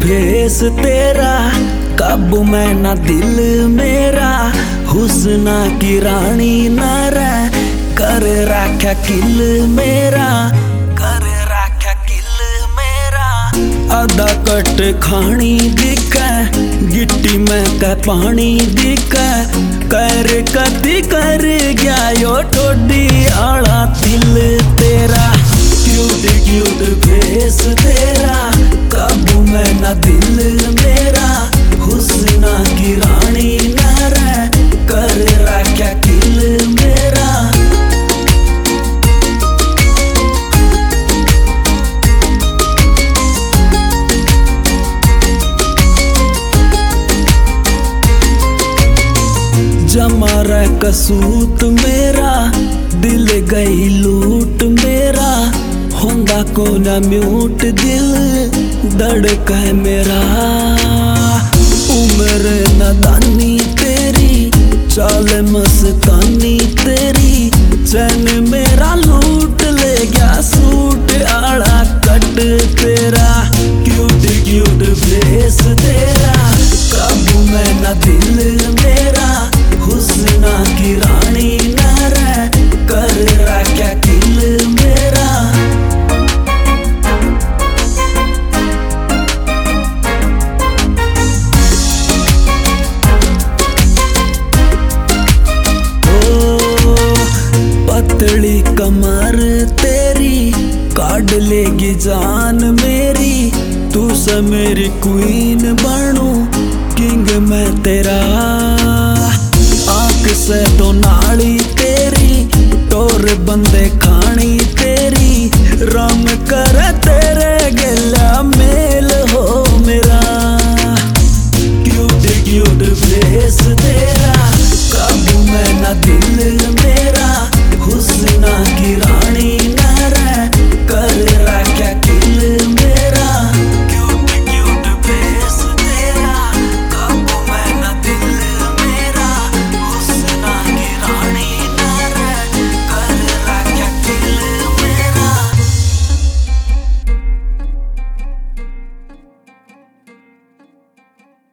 Face तेरा, काबू में ना दिल मेरा, हुस्ना की रानी न रह, कर राख्या किल मेरा, कर राख्या किल मेरा। आधा कट खानी दिखे, गिट्टी में का पानी दिखे, कर कदी कर गया यो ठोडी आला दिल तेरा। क्यूट क्यूट फेस तेरा, काबू में ना दिल मेरा, हुस्ना की रानी न रह, कर राख्या किल मेरा। जमा रह कसूत मेरा, दिल गई लूट मेरा, होंदा को ना म्यूट दिल धड़का मेरा। उम्र नादानी तेरी, चाल मस्तानी तेरी, चैन मेरा लूट ले गया सूट आड़ा कट तेरा। क्यूट क्यूट फेस तेरा, काबू में ना दिल मेरा, हुस्ना की रानी न रह, कर राख्या किल मेरा। पतली कमर तेरी, काट लेगी जान मेरी, तू से मेरी क्वीन बनूं, किंग मैं तेरा। आंख से तो नाड़ी तेरी, टोर बंदे